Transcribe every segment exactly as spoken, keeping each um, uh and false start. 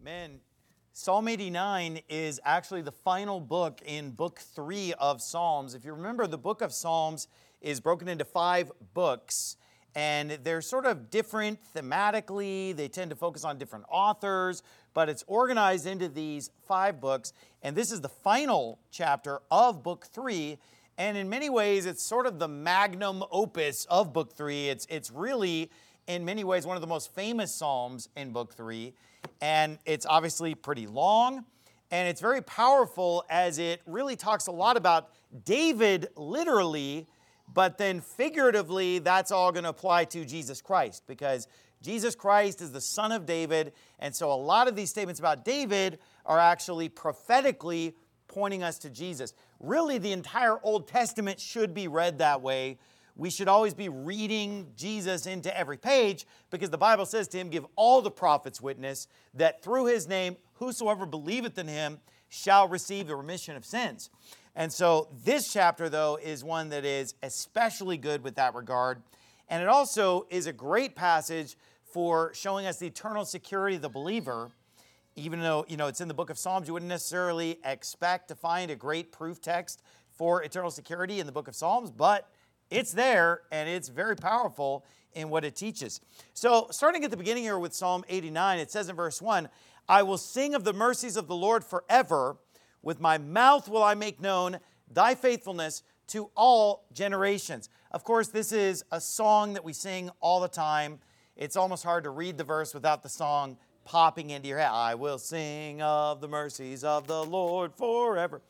Amen. Psalm eighty-nine is actually the final book in book three of Psalms. If you remember, the book of Psalms is broken into five books, and they're sort of different thematically. They tend to focus on different authors, but it's organized into these five books, and this is the final chapter of book three. And in many ways, it's sort of the magnum opus of book three. It's, it's really, in many ways, one of the most famous Psalms in book three. And it's obviously pretty long, and it's very powerful as it really talks a lot about David literally, but then figuratively, that's all going to apply to Jesus Christ, because Jesus Christ is the son of David, and so a lot of these statements about David are actually prophetically pointing us to Jesus. Really, the entire Old Testament should be read that way. We should always be reading Jesus into every page, because the Bible says to him, give all the prophets witness that through his name, whosoever believeth in him shall receive the remission of sins. And so this chapter, though, is one that is especially good with that regard. And it also is a great passage for showing us the eternal security of the believer. Even though, you know, it's in the book of Psalms, you wouldn't necessarily expect to find a great proof text for eternal security in the book of Psalms, but it's there, and it's very powerful in what it teaches. So starting at the beginning here with Psalm eighty-nine, it says in verse one, I will sing of the mercies of the Lord forever. With my mouth will I make known thy faithfulness to all generations. Of course, this is a song that we sing all the time. It's almost hard to read the verse without the song popping into your head. I will sing of the mercies of the Lord forever.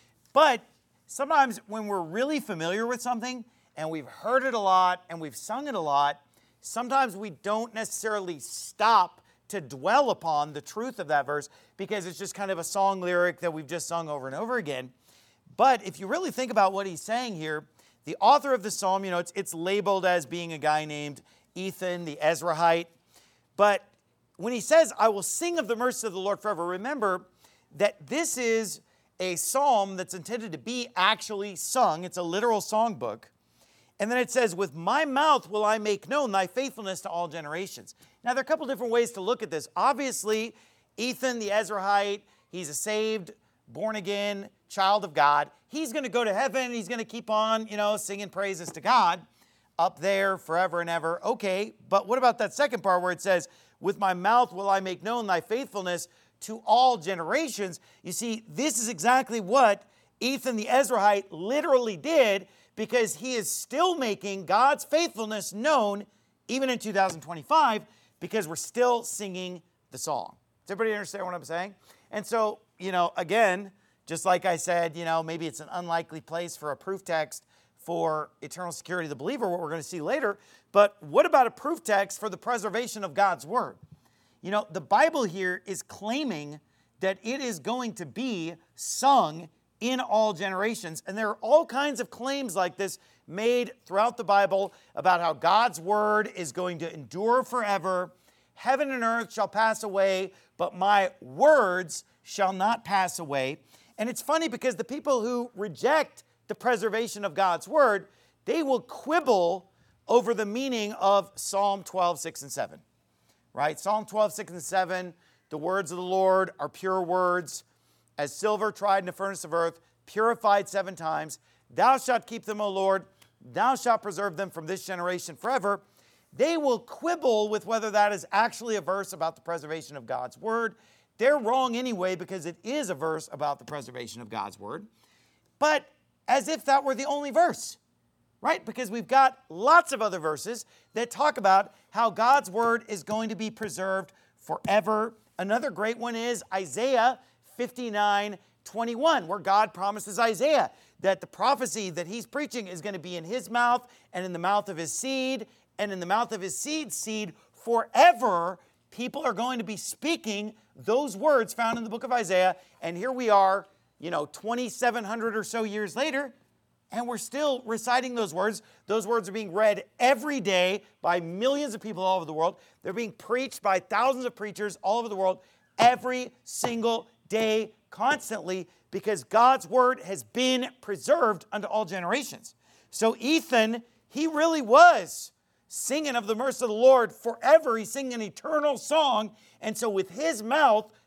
But sometimes when we're really familiar with something, and we've heard it a lot, and we've sung it a lot, sometimes we don't necessarily stop to dwell upon the truth of that verse, because it's just kind of a song lyric that we've just sung over and over again. But if you really think about what he's saying here, the author of the psalm, you know, it's, it's labeled as being a guy named Ethan the Ezrahite. But when he says, I will sing of the mercy of the Lord forever, remember that this is a psalm that's intended to be actually sung. It's a literal songbook. And then it says, with my mouth will I make known thy faithfulness to all generations. Now, there are a couple different ways to look at this. Obviously, Ethan the Ezrahite, he's a saved, born-again child of God. He's going to go to heaven. He's going to keep on, you know, singing praises to God up there forever and ever. Okay, but what about that second part where it says, with my mouth will I make known thy faithfulness to all generations? You see, this is exactly what Ethan the Ezrahite literally did, because he is still making God's faithfulness known even in two thousand twenty-five, because we're still singing the song. Does everybody understand what I'm saying? And so, you know, again, just like I said, you know, maybe it's an unlikely place for a proof text for eternal security of the believer, what we're going to see later. But what about a proof text for the preservation of God's word? You know, the Bible here is claiming that it is going to be sung in all generations. And there are all kinds of claims like this made throughout the Bible about how God's word is going to endure forever. Heaven and earth shall pass away, but my words shall not pass away. And it's funny, because the people who reject the preservation of God's word, they will quibble over the meaning of Psalm twelve, six and seven. Right? Psalm twelve, six and seven, the words of the Lord are pure words, as silver tried in the furnace of earth, purified seven times. Thou shalt keep them, O Lord. Thou shalt preserve them from this generation forever. They will quibble with whether that is actually a verse about the preservation of God's word. They're wrong anyway, because it is a verse about the preservation of God's word. But as if that were the only verse, right? Because we've got lots of other verses that talk about how God's word is going to be preserved forever. Another great one is Isaiah fifty-nine, twenty-one, where God promises Isaiah that the prophecy that he's preaching is going to be in his mouth and in the mouth of his seed and in the mouth of his seed's seed forever. People are going to be speaking those words found in the book of Isaiah. And here we are, you know, twenty-seven hundred or so years later, and we're still reciting those words. Those words are being read every day by millions of people all over the world. They're being preached by thousands of preachers all over the world every single day, constantly, because God's word has been preserved unto all generations. So Ethan, he really was singing of the mercy of the Lord forever. He's singing an eternal song. And so with his mouth,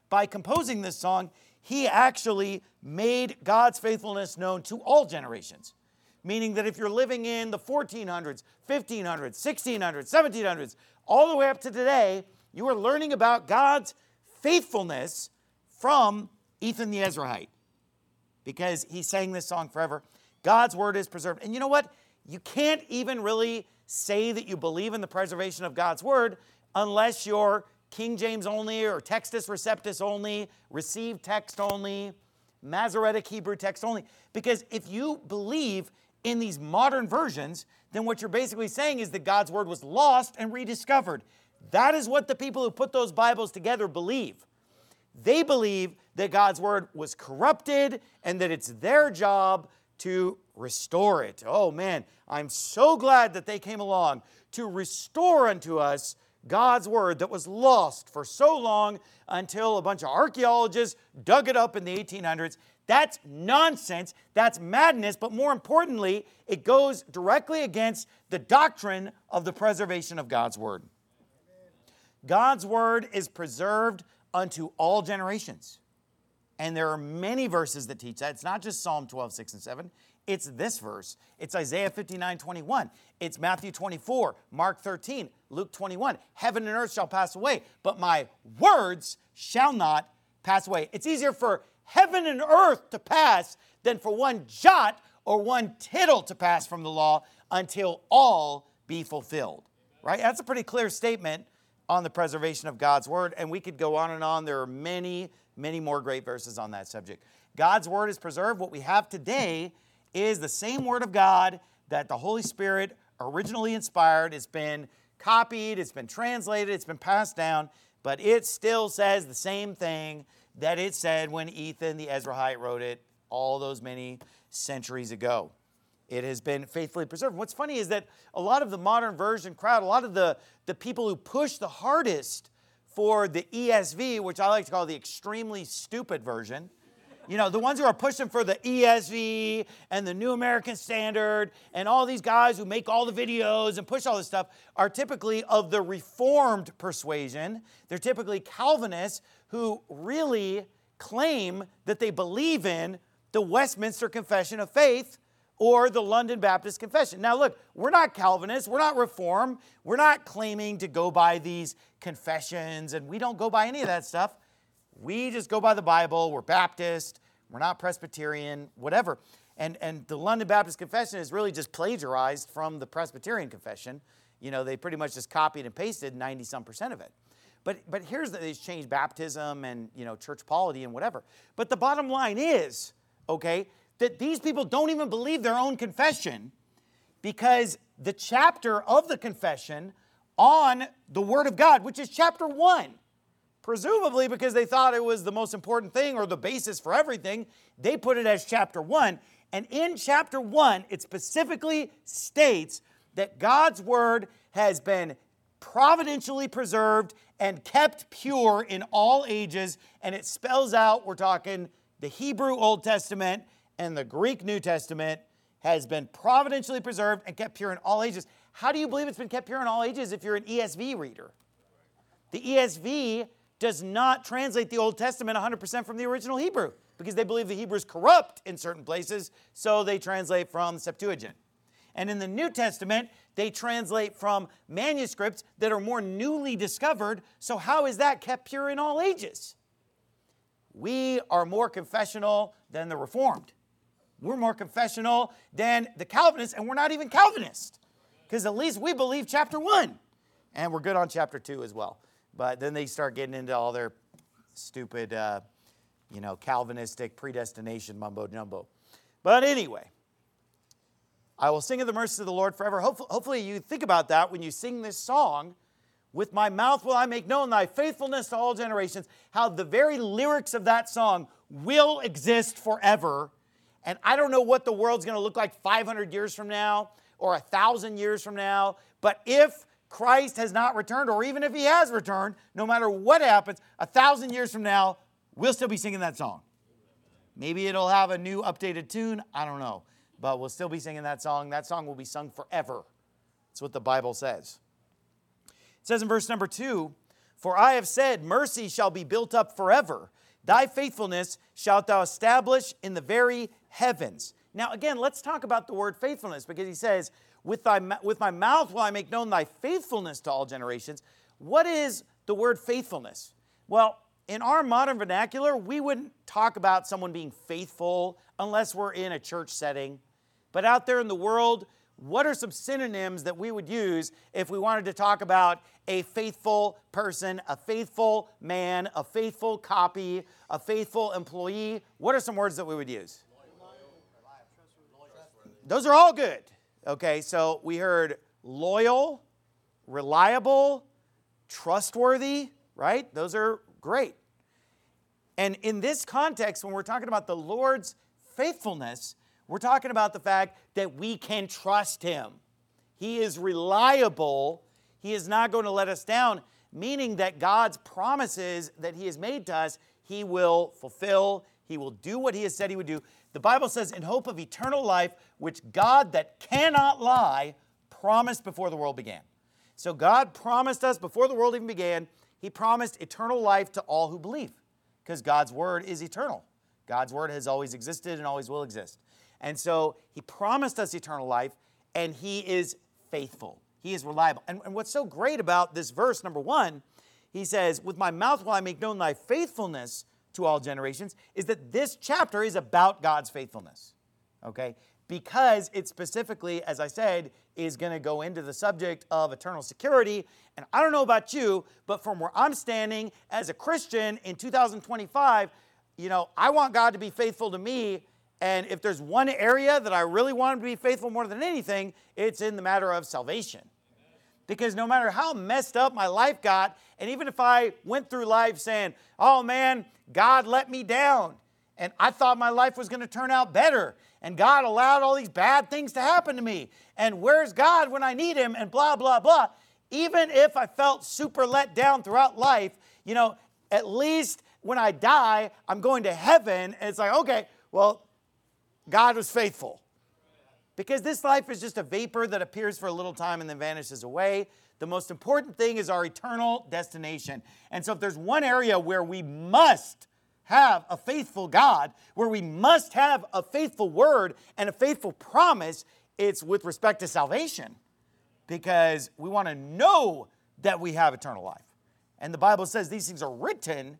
by composing this song, he actually made God's faithfulness known to all generations. Meaning that if you're living in the fourteen hundreds, fifteen hundreds, sixteen hundreds, seventeen hundreds, all the way up to today, you are learning about God's faithfulness from Ethan the Ezrahite. Because he sang this song forever. God's word is preserved. And you know what? You can't even really say that you believe in the preservation of God's word unless you're King James only or Textus Receptus only, received text only, Masoretic Hebrew text only. Because if you believe in these modern versions, then what you're basically saying is that God's word was lost and rediscovered. That is what the people who put those Bibles together believe. They believe that God's word was corrupted and that it's their job to restore it. Oh man, I'm so glad that they came along to restore unto us God's word that was lost for so long until a bunch of archaeologists dug it up in the eighteen hundreds. That's nonsense. That's madness. But more importantly, it goes directly against the doctrine of the preservation of God's word. God's word is preserved unto all generations. And there are many verses that teach that. It's not just Psalm twelve, six and seven. It's this verse. It's Isaiah fifty-nine, twenty-one. It's Matthew twenty-four, Mark thirteen, Luke twenty-one. Heaven and earth shall pass away, but my words shall not pass away. It's easier for heaven and earth to pass than for one jot or one tittle to pass from the law until all be fulfilled. Right? That's a pretty clear statement on the preservation of God's word, and we could go on and on. There are many, many more great verses on that subject. God's word is preserved. What we have today is the same word of God that the Holy Spirit originally inspired. It's been copied, it's been translated, it's been passed down, but it still says the same thing that it said when Ethan the Ezrahite wrote it all those many centuries ago. It has been faithfully preserved. What's funny is that a lot of the modern version crowd, a lot of the, the people who push the hardest for the E S V, which I like to call the extremely stupid version, you know, the ones who are pushing for the E S V and the New American Standard and all these guys who make all the videos and push all this stuff are typically of the Reformed persuasion. They're typically Calvinists who really claim that they believe in the Westminster Confession of Faith or the London Baptist Confession. Now look, we're not Calvinists, we're not Reformed, we're not claiming to go by these confessions, and we don't go by any of that stuff. We just go by the Bible. We're Baptist. We're not Presbyterian, whatever. And, and the London Baptist Confession is really just plagiarized from the Presbyterian Confession. You know, they pretty much just copied and pasted ninety some percent of it. But, but here's the, they've changed baptism and, you know, church polity and whatever. But the bottom line is, okay, that these people don't even believe their own confession because the chapter of the confession on the Word of God, which is chapter one, presumably because they thought it was the most important thing or the basis for everything, they put it as chapter one. And in chapter one, it specifically states that God's word has been providentially preserved and kept pure in all ages. And it spells out, we're talking the Hebrew Old Testament and the Greek New Testament has been providentially preserved and kept pure in all ages. How do you believe it's been kept pure in all ages if you're an E S V reader? The E S V does not translate the Old Testament one hundred percent from the original Hebrew because they believe the Hebrew is corrupt in certain places, so they translate from the Septuagint. And in the New Testament, they translate from manuscripts that are more newly discovered, so how is that kept pure in all ages? We are more confessional than the Reformed. We're more confessional than the Calvinists, and we're not even Calvinists because at least we believe chapter one, and we're good on chapter two as well. But then they start getting into all their stupid, uh, you know, Calvinistic predestination mumbo-jumbo. But anyway, I will sing of the mercies of the Lord forever. Hopefully, hopefully you think about that when you sing this song. With my mouth will I make known thy faithfulness to all generations. How the very lyrics of that song will exist forever. And I don't know what the world's going to look like five hundred years from now or one thousand years from now. But if Christ has not returned, or even if he has returned, no matter what happens, a thousand years from now, we'll still be singing that song. Maybe it'll have a new updated tune. I don't know. But we'll still be singing that song. That song will be sung forever. That's what the Bible says. It says in verse number two, For I have said, mercy shall be built up forever. Thy faithfulness shalt thou establish in the very heavens. Now, again, let's talk about the word faithfulness, because he says, with, thy, with my mouth will I make known thy faithfulness to all generations. What is the word faithfulness? Well, in our modern vernacular, we wouldn't talk about someone being faithful unless we're in a church setting. But out there in the world, what are some synonyms that we would use if we wanted to talk about a faithful person, a faithful man, a faithful copy, a faithful employee? What are some words that we would use? Those are all good. Okay, so we heard loyal, reliable, trustworthy, right? Those are great. And in this context, when we're talking about the Lord's faithfulness, we're talking about the fact that we can trust Him. He is reliable. He is not going to let us down, meaning that God's promises that He has made to us, He will fulfill. He will do what He has said He would do. The Bible says, in hope of eternal life, which God that cannot lie promised before the world began. So God promised us before the world even began. He promised eternal life to all who believe, because God's word is eternal. God's word has always existed and always will exist. And so He promised us eternal life, and He is faithful. He is reliable. And, and what's so great about this verse, number one, he says, with my mouth will I make known thy faithfulness to all generations, is that this chapter is about God's faithfulness, okay? Because it specifically, as I said, is going to go into the subject of eternal security. And I don't know about you, but from where I'm standing as a Christian in two thousand twenty-five, you know, I want God to be faithful to me. And if there's one area that I really want Him to be faithful more than anything, it's in the matter of salvation. Because no matter how messed up my life got, and even if I went through life saying, oh man, God let me down, and I thought my life was going to turn out better, and God allowed all these bad things to happen to me, and where's God when I need Him, and blah, blah, blah. Even if I felt super let down throughout life, you know, at least when I die, I'm going to heaven, and it's like, okay, well, God was faithful. Because this life is just a vapor that appears for a little time and then vanishes away. The most important thing is our eternal destination. And so if there's one area where we must have a faithful God, where we must have a faithful word and a faithful promise, it's with respect to salvation. Because we want to know that we have eternal life. And the Bible says these things are written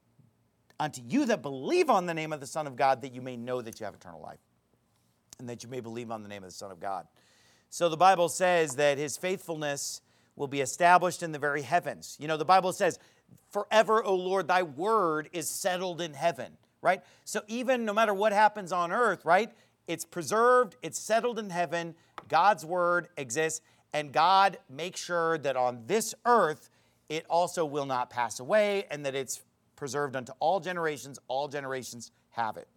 unto you that believe on the name of the Son of God, that you may know that you have eternal life, and that you may believe on the name of the Son of God. So the Bible says that His faithfulness will be established in the very heavens. You know, the Bible says, forever, O Lord, thy word is settled in heaven, right? So even no matter what happens on earth, right, it's preserved, it's settled in heaven, God's word exists, and God makes sure that on this earth, it also will not pass away, and that it's preserved unto all generations. All generations have it.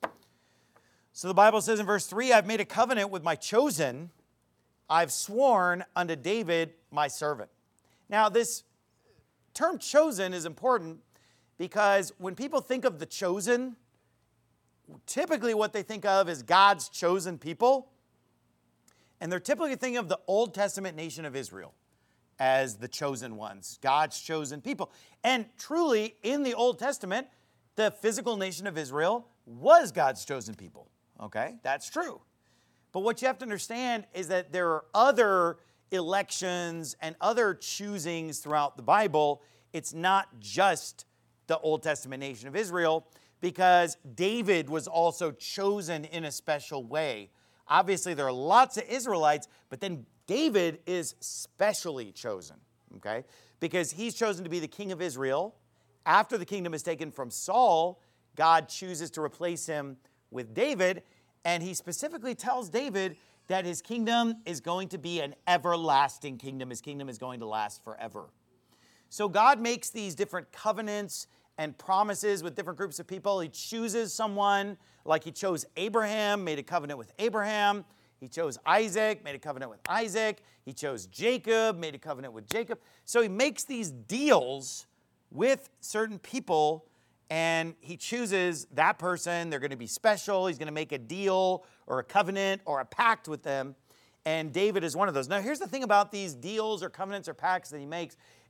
So the Bible says in verse three, I've made a covenant with my chosen. I've sworn unto David, my servant. Now, this term chosen is important because when people think of the chosen, typically what they think of is God's chosen people. And they're typically thinking of the Old Testament nation of Israel as the chosen ones, God's chosen people. And truly, in the Old Testament, the physical nation of Israel was God's chosen people. Okay, that's true. But what you have to understand is that there are other elections and other choosings throughout the Bible. It's not just the Old Testament nation of Israel, because David was also chosen in a special way. Obviously, there are lots of Israelites, but then David is specially chosen, okay? Because he's chosen to be the king of Israel. After the kingdom is taken from Saul, God chooses to replace him with David, and He specifically tells David that his kingdom is going to be an everlasting kingdom. His kingdom is going to last forever. So God makes these different covenants and promises with different groups of people. He chooses someone, like He chose Abraham, made a covenant with Abraham. He chose Isaac, made a covenant with Isaac. He chose Jacob, made a covenant with Jacob. So He makes these deals with certain people, and He chooses that person. They're going to be special. He's going to make a deal or a covenant or a pact with them. And David is one of those. Now, here's the thing about these deals or covenants or pacts that He makes,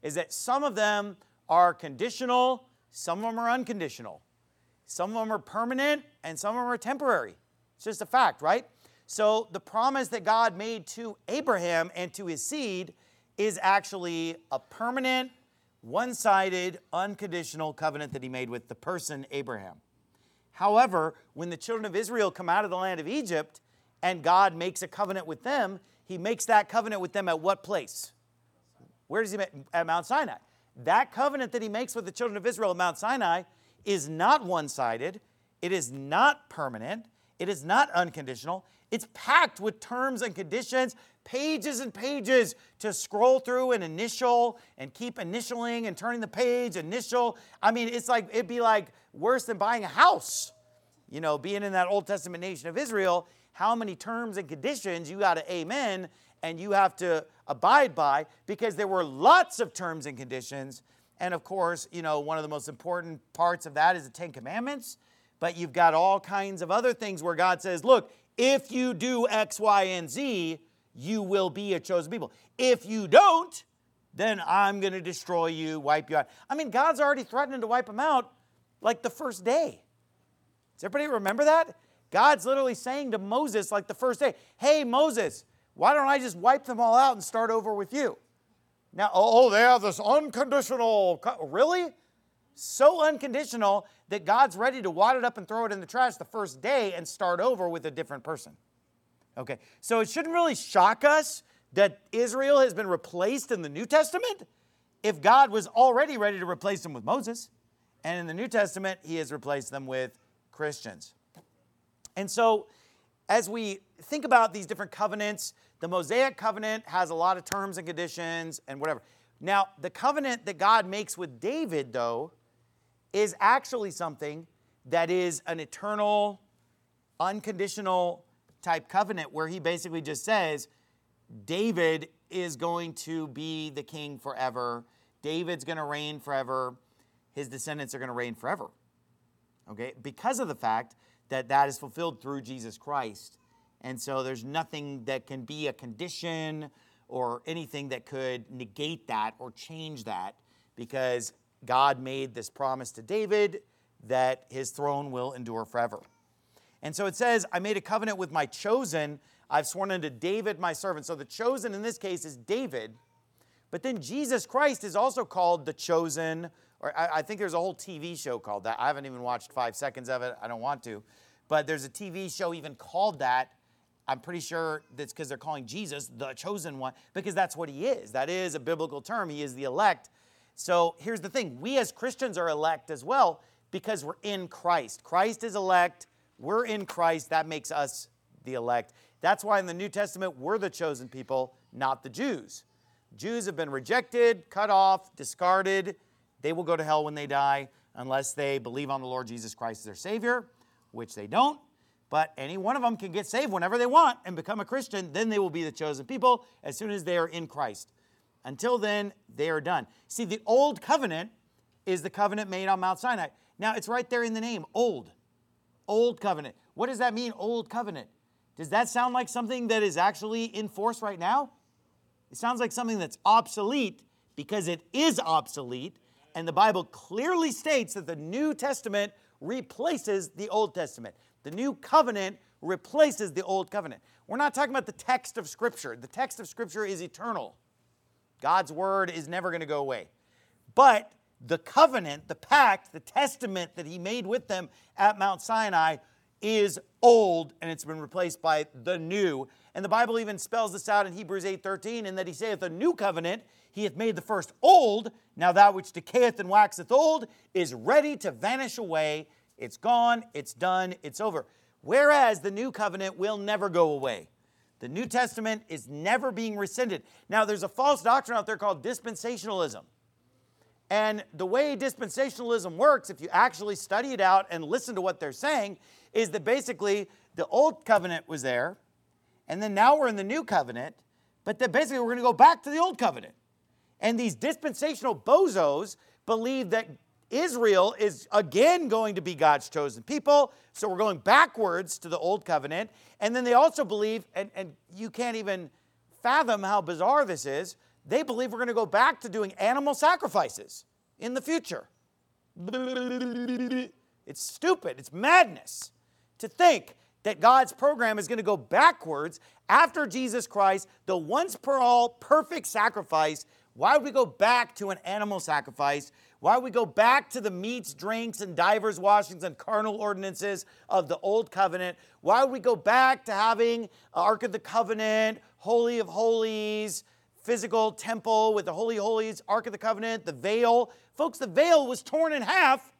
is that some of them are conditional, some of them are unconditional. Some of them are permanent, and some of them are temporary. It's just a fact, right? So the promise that God made to Abraham and to his seed is actually a permanent, one-sided, unconditional covenant that he made with the person Abraham. However, when the children of Israel come out of the land of Egypt and God makes a covenant with them, he makes that covenant with them at what place? Where does he make? At Mount Sinai. That covenant that he makes with the children of Israel at Mount Sinai is not one-sided. It is not permanent. It is not unconditional. It's packed with terms and conditions, pages and pages to scroll through and initial and keep initialing and turning the page, initial. I mean, it's like, it'd be like worse than buying a house. You know, being in that Old Testament nation of Israel, how many terms and conditions you got to amen and you have to abide by, because there were lots of terms and conditions. And of course, you know, one of the most important parts of that is the Ten Commandments. But you've got all kinds of other things where God says, look, if you do X, Y, and Z, you will be a chosen people. If you don't, then I'm going to destroy you, wipe you out. I mean, God's already threatening to wipe them out like the first day. Does everybody remember that? God's literally saying to Moses like the first day, hey, Moses, why don't I just wipe them all out and start over with you? Now, oh, they have this unconditional, co- really? So unconditional that God's ready to wad it up and throw it in the trash the first day and start over with a different person. Okay, so it shouldn't really shock us that Israel has been replaced in the New Testament if God was already ready to replace them with Moses. And in the New Testament, he has replaced them with Christians. And so as we think about these different covenants, the Mosaic covenant has a lot of terms and conditions and whatever. Now, the covenant that God makes with David, though, is actually something that is an eternal, unconditional type covenant where he basically just says, David is going to be the king forever. David's going to reign forever. His descendants are going to reign forever. Okay? Because of the fact that that is fulfilled through Jesus Christ. And so there's nothing that can be a condition or anything that could negate that or change that, because God made this promise to David that his throne will endure forever. And so it says, I made a covenant with my chosen. I've sworn unto David, my servant. So the chosen in this case is David. But then Jesus Christ is also called the chosen, or I, I think there's a whole T V show called that. I haven't even watched five seconds of it. I don't want to. But there's a T V show even called that. I'm pretty sure that's because they're calling Jesus the chosen one, because that's what he is. That is a biblical term. He is the elect. So here's the thing. We as Christians are elect as well because we're in Christ. Christ is elect. We're in Christ. That makes us the elect. That's why in the New Testament, we're the chosen people, not the Jews. Jews have been rejected, cut off, discarded. They will go to hell when they die unless they believe on the Lord Jesus Christ as their Savior, which they don't. But any one of them can get saved whenever they want and become a Christian. Then they will be the chosen people as soon as they are in Christ. Until then, they are done. See, the old covenant is the covenant made on Mount Sinai. Now, it's right there in the name, old. Old covenant. What does that mean, old covenant? Does that sound like something that is actually in force right now? It sounds like something that's obsolete because it is obsolete. And the Bible clearly states that the New Testament replaces the Old Testament. The new covenant replaces the old covenant. We're not talking about the text of Scripture. The text of Scripture is eternal. God's word is never going to go away. But the covenant, the pact, the testament that he made with them at Mount Sinai is old, and it's been replaced by the new. And the Bible even spells this out in Hebrews eight thirteen, in that he saith, the new covenant, he hath made the first old. Now that which decayeth and waxeth old is ready to vanish away. It's gone, it's done, it's over. Whereas the new covenant will never go away. The New Testament is never being rescinded. Now, there's a false doctrine out there called dispensationalism. And the way dispensationalism works, if you actually study it out and listen to what they're saying, is that basically the old covenant was there, and then now we're in the new covenant, but that basically we're going to go back to the old covenant. And these dispensational bozos believe that Israel is again going to be God's chosen people. So we're going backwards to the old covenant. And then they also believe, and, and you can't even fathom how bizarre this is, they believe we're going to go back to doing animal sacrifices in the future. It's stupid. It's madness to think that God's program is going to go backwards after Jesus Christ, the once per all perfect sacrifice. Why would we go back to an animal sacrifice? Why would we go back to the meats, drinks, and divers washings and carnal ordinances of the old covenant? Why would we go back to having Ark of the Covenant, Holy of Holies, physical temple with the Holy of Holies, Ark of the Covenant, the veil? Folks, the veil was torn in half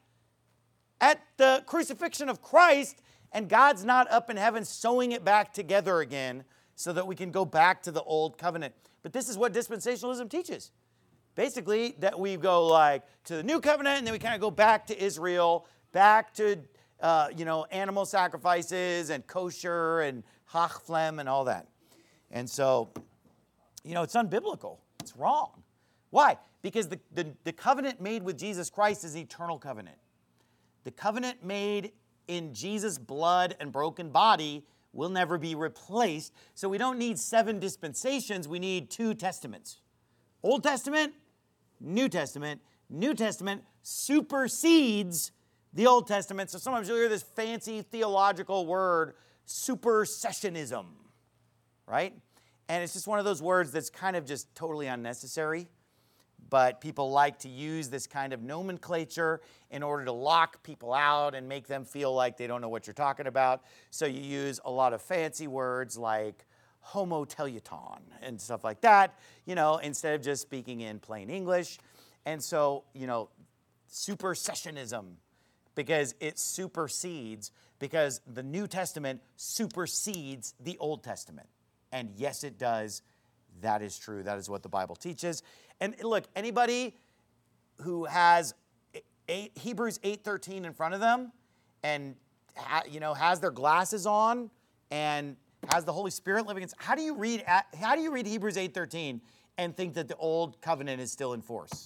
at the crucifixion of Christ, and God's not up in heaven sewing it back together again so that we can go back to the old covenant. But this is what dispensationalism teaches. Basically, that we go like to the new covenant, and then we kind of go back to Israel, back to uh, you know animal sacrifices and kosher and hachflem and all that. And so, you know, it's unbiblical. It's wrong. Why? Because the, the, the covenant made with Jesus Christ is an eternal covenant. The covenant made in Jesus' blood and broken body will never be replaced. So we don't need seven dispensations. We need two testaments. Old Testament, New Testament. New Testament supersedes the Old Testament. So sometimes you'll hear this fancy theological word, supersessionism, right? And it's just one of those words that's kind of just totally unnecessary. But people like to use this kind of nomenclature in order to lock people out and make them feel like they don't know what you're talking about. So you use a lot of fancy words like homoteliuton and stuff like that, you know, instead of just speaking in plain English. And so, you know, supersessionism, because it supersedes, because the New Testament supersedes the Old Testament. And yes, it does. That is true. That is what the Bible teaches. And look, anybody who has eight, Hebrews eight thirteen in front of them and ha, you know has their glasses on and has the Holy Spirit living inside, how do you read how do you read Hebrews eight thirteen and think that the old covenant is still in force?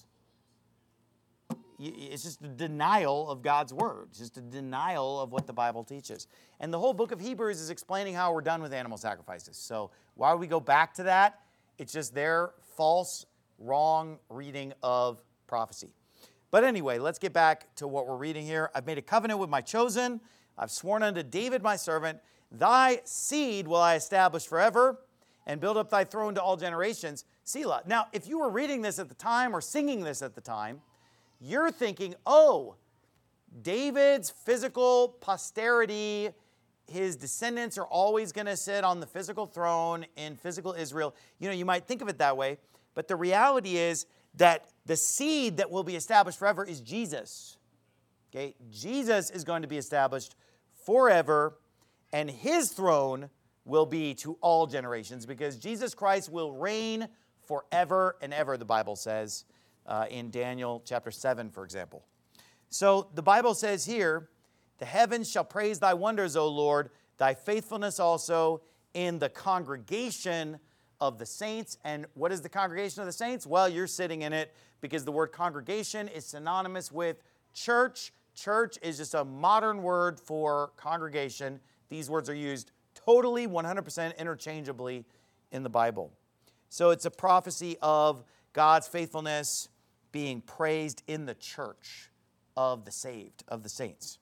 It's just a denial of God's word. It's just a denial of what the Bible teaches. And the whole book of Hebrews is explaining how we're done with animal sacrifices. So why would we go back to that? It's just their false, wrong reading of prophecy. But anyway, let's get back to what we're reading here. I've made a covenant with my chosen. I've sworn unto David my servant, thy seed will I establish forever and build up thy throne to all generations. Selah. Now, if you were reading this at the time or singing this at the time, you're thinking, oh, David's physical posterity, his descendants are always going to sit on the physical throne in physical Israel. You know, you might think of it that way, but the reality is that the seed that will be established forever is Jesus. Okay? Jesus is going to be established forever, and his throne will be to all generations because Jesus Christ will reign forever and ever, the Bible says uh, in Daniel chapter seven, for example. So the Bible says here, the heavens shall praise thy wonders, O Lord, thy faithfulness also in the congregation of the saints. And what is the congregation of the saints? Well, you're sitting in it because the word congregation is synonymous with church. Church is just a modern word for congregation. These words are used totally one hundred percent interchangeably in the Bible. So it's a prophecy of God's faithfulness being praised in the church of the saved, of the saints.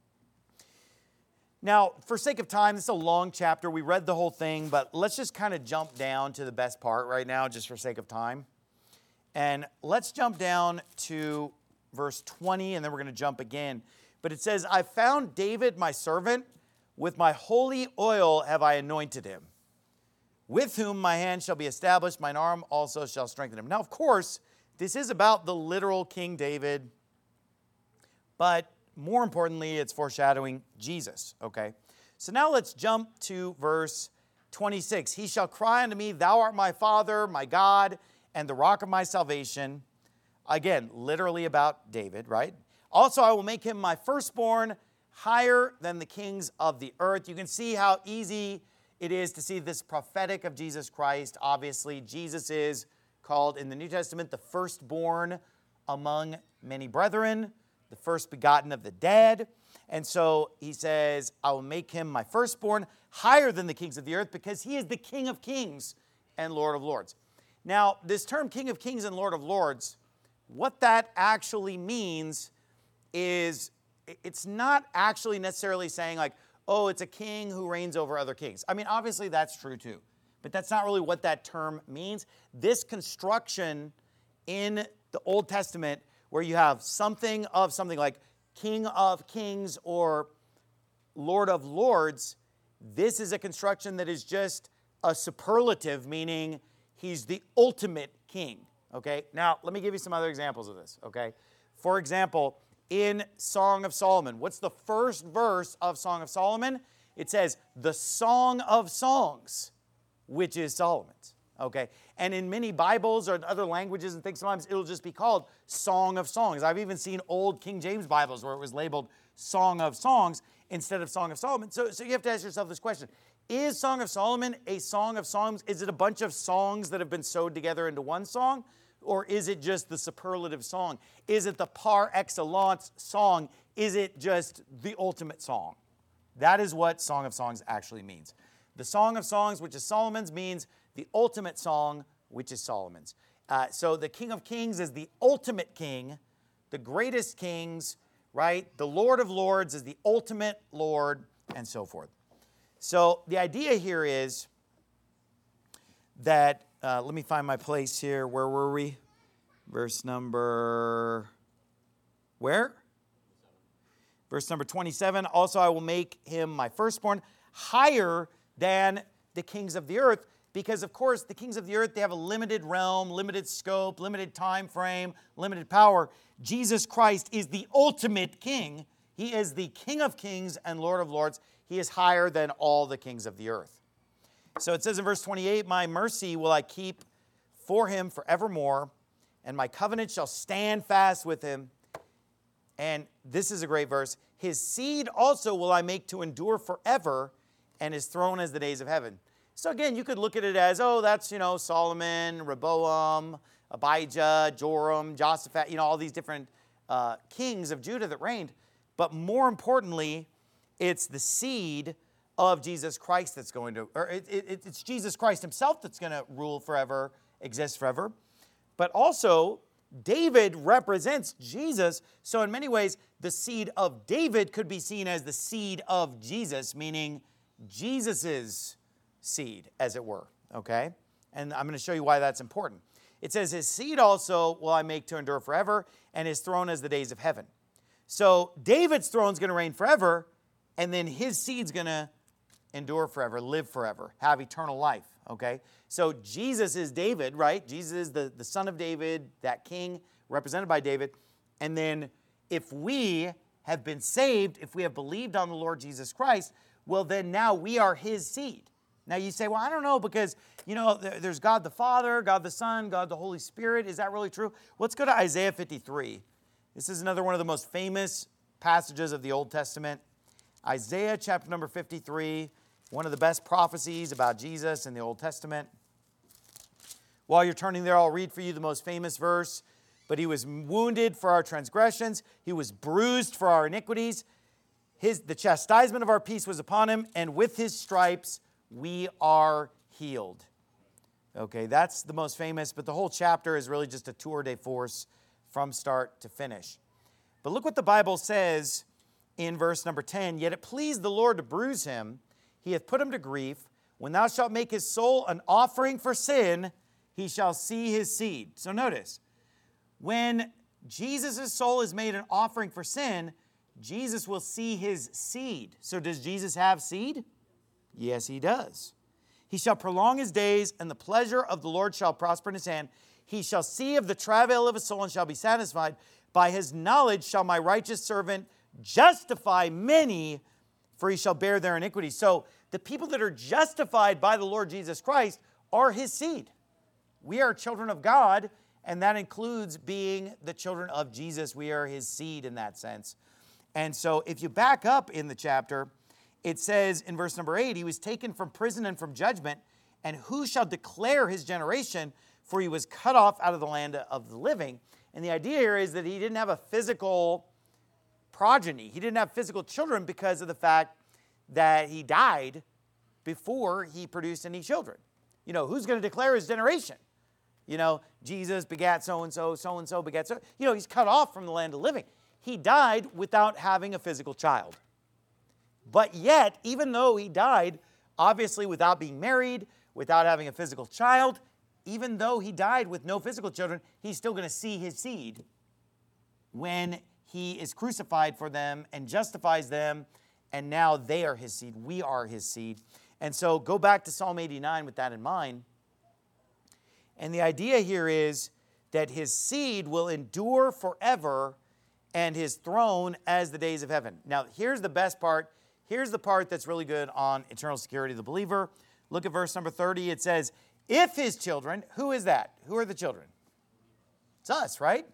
Now, for sake of time, this is a long chapter. We read the whole thing, but let's just kind of jump down to the best part right now, just for sake of time. And let's jump down to verse twenty, and then we're going to jump again. But it says, I found David my servant, with my holy oil have I anointed him, with whom my hand shall be established, mine arm also shall strengthen him. Now, of course, this is about the literal King David, but more importantly, it's foreshadowing Jesus, okay? So now let's jump to verse twenty-six. He shall cry unto me, thou art my Father, my God, and the rock of my salvation. Again, literally about David, right? Also, I will make him my firstborn, higher than the kings of the earth. You can see how easy it is to see this prophetic of Jesus Christ. Obviously, Jesus is called in the New Testament the firstborn among many brethren, the first begotten of the dead. And so he says, I will make him my firstborn, higher than the kings of the earth, because he is the King of kings and Lord of lords. Now, this term King of Kings and Lord of Lords, what that actually means is it's not actually necessarily saying like, oh, it's a king who reigns over other kings. I mean, obviously that's true too, but that's not really what that term means. This construction in the Old Testament where you have something of something like King of Kings or Lord of Lords, this is a construction that is just a superlative, meaning he's the ultimate king, okay? Now, let me give you some other examples of this, okay? For example, in Song of Solomon, what's the first verse of Song of Solomon? It says, the Song of Songs, which is Solomon's, okay? And in many Bibles or other languages and things, sometimes it'll just be called Song of Songs. I've even seen old King James Bibles where it was labeled Song of Songs instead of Song of Solomon. So, so you have to ask yourself this question. Is Song of Solomon a song of songs? Is it a bunch of songs that have been sewed together into one song? Or is it just the superlative song? Is it the par excellence song? Is it just the ultimate song? That is what Song of Songs actually means. The Song of Songs, which is Solomon's, means the ultimate song, which is Solomon's. Uh, so the King of Kings is the ultimate king, the greatest kings, right? The Lord of Lords is the ultimate Lord, and so forth. So the idea here is that, uh, let me find my place here. Where were we? Verse number, where? Verse number twenty-seven. Also, I will make him my firstborn higher than the kings of the earth. Because, of course, the kings of the earth, they have a limited realm, limited scope, limited time frame, limited power. Jesus Christ is the ultimate king. He is the King of Kings and Lord of Lords. He is higher than all the kings of the earth. So it says in verse twenty-eight, my mercy will I keep for him forevermore, and my covenant shall stand fast with him. And this is a great verse. His seed also will I make to endure forever, and his throne as the days of heaven. So again, you could look at it as, oh, that's, you know, Solomon, Rehoboam, Abijah, Joram, Jehoshaphat, you know, all these different uh, kings of Judah that reigned. But more importantly, it's the seed of Jesus Christ that's going to, or it, it, it's Jesus Christ himself that's going to rule forever, exist forever. But also, David represents Jesus. So in many ways, the seed of David could be seen as the seed of Jesus, meaning Jesus's seed, as it were, okay? And I'm going to show you why that's important. It says, his seed also will I make to endure forever, and his throne as the days of heaven. So David's throne is going to reign forever, and then his seed's going to endure forever, live forever, have eternal life, okay? So Jesus is David, right? Jesus is the, the son of David, that king represented by David. And then if we have been saved, if we have believed on the Lord Jesus Christ, well, then now we are his seed. Now you say, well, I don't know, because, you know, there's God the Father, God the Son, God the Holy Spirit. Is that really true? Let's go to Isaiah fifty-three. This is another one of the most famous passages of the Old Testament. Isaiah chapter number fifty-three, one of the best prophecies about Jesus in the Old Testament. While you're turning there, I'll read for you the most famous verse. But he was wounded for our transgressions. He was bruised for our iniquities. His, the chastisement of our peace was upon him, and with his stripes we are healed. Okay, that's the most famous, but the whole chapter is really just a tour de force from start to finish. But look what the Bible says in verse number ten. Yet it pleased the Lord to bruise him. He hath put him to grief. When thou shalt make his soul an offering for sin, he shall see his seed. So notice, when Jesus' soul is made an offering for sin, Jesus will see his seed. So does Jesus have seed? Yes, he does. He shall prolong his days, and the pleasure of the Lord shall prosper in his hand. He shall see of the travail of his soul and shall be satisfied. By his knowledge shall my righteous servant justify many, for he shall bear their iniquities. So the people that are justified by the Lord Jesus Christ are his seed. We are children of God, and that includes being the children of Jesus. We are his seed in that sense. And so if you back up in the chapter, it says in verse number eight, he was taken from prison and from judgment, and who shall declare his generation? For he was cut off out of the land of the living. And the idea here is that he didn't have a physical progeny. He didn't have physical children because of the fact that he died before he produced any children. You know, who's going to declare his generation? You know, Jesus begat so-and-so, so-and-so begat so. You know, he's cut off from the land of living. He died without having a physical child. But yet, even though he died, obviously without being married, without having a physical child, even though he died with no physical children, he's still going to see his seed when he is crucified for them and justifies them, and now they are his seed. We are his seed. And so go back to Psalm eighty-nine with that in mind. And the idea here is that his seed will endure forever and his throne as the days of heaven. Now, here's the best part. Here's the part that's really good on eternal security of the believer. Look at verse number thirty. It says, if his children, who is that? Who are the children? It's us, right?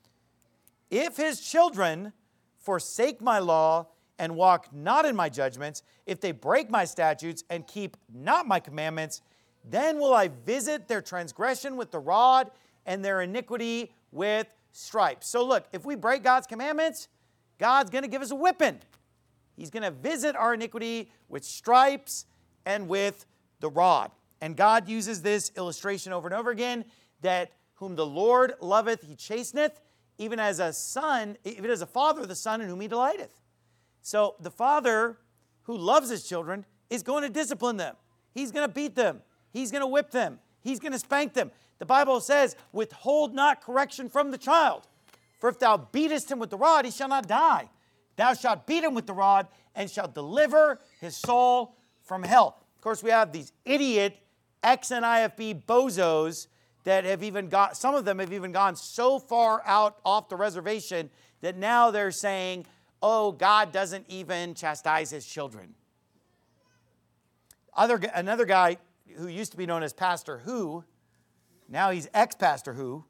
If his children forsake my law and walk not in my judgments, if they break my statutes and keep not my commandments, then will I visit their transgression with the rod and their iniquity with stripes. So look, if we break God's commandments, God's going to give us a whipping. He's going to visit our iniquity with stripes and with the rod. And God uses this illustration over and over again, that whom the Lord loveth, he chasteneth, even as a son, even as a father, the son in whom he delighteth. So the father who loves his children is going to discipline them. He's going to beat them. He's going to whip them. He's going to spank them. The Bible says, withhold not correction from the child. For if thou beatest him with the rod, he shall not die. Thou shalt beat him with the rod and shalt deliver his soul from hell. Of course, we have these idiot ex N I F B bozos that have even got, some of them have even gone so far out off the reservation that now they're saying, oh, God doesn't even chastise his children. Other, another guy who used to be known as Pastor Who, now he's ex-Pastor Who.